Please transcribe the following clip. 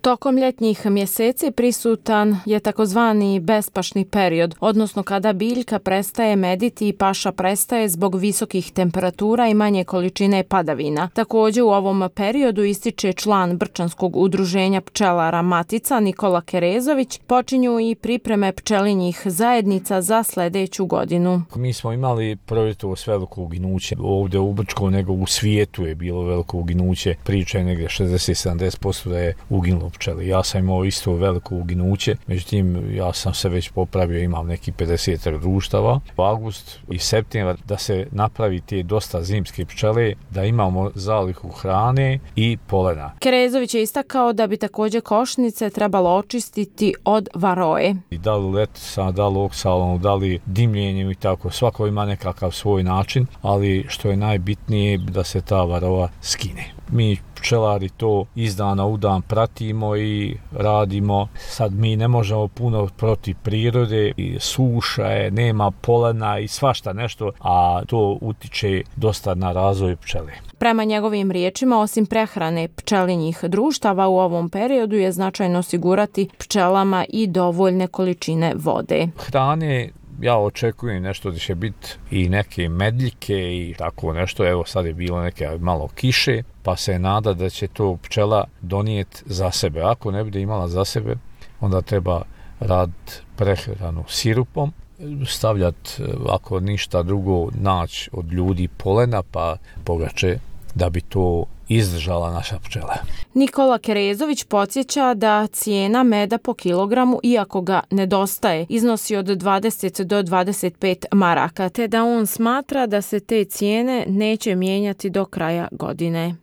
Tokom ljetnjih mjeseci prisutan je takozvani bespašni period, odnosno kada biljka prestaje mediti i paša prestaje zbog visokih temperatura i manje količine padavina. Također u ovom periodu, ističe član Brčanskog udruženja pčelara Matica Nikola Kerezović, počinju i pripreme pčelinjih zajednica za sljedeću godinu. Mi smo imali proljeto s veliko uginuće. Ovdje u Brčkom nego u svijetu je bilo veliko uginuće. Priča je negdje 60-70% da je uginulo pčeli. Ja sam imao isto veliko uginuće, međutim ja sam se već popravio, imam neki 50 društava. U avgust i septembar da se napravi te dosta zimske pčele, da imamo zalihu hrane i polena. Kerezović je istakao da bi također košnice trebalo očistiti od varoje. Da li letica, da li oksalonu, da li dimljenjem i tako, svako ima nekakav svoj način, ali što je najbitnije da se ta varova skine. Mi pčelari to iz dana u dan pratimo i radimo. Sad mi ne možemo puno protiv prirode, i suša je, nema polena i svašta nešto, a to utiče dosta na razvoj pčele. Prema njegovim riječima, osim prehrane pčelinjih društava u ovom periodu je značajno osigurati pčelama i dovoljne količine vode. Hrane ja očekujem nešto da će biti i neke medljike i tako nešto. Evo sad je bilo neke malo kiše, pa se nada da će to pčela donijeti za sebe. Ako ne bude imala za sebe, onda treba raditi prehranu sirupom, stavljati, ako ništa drugo, naći od ljudi polena pa pogače da bi to izdržala naša pčela. Nikola Kerezović podsjeća da cijena meda po kilogramu, iako ga nedostaje, iznosi od 20 do 25 maraka, te da on smatra da se te cijene neće mijenjati do kraja godine.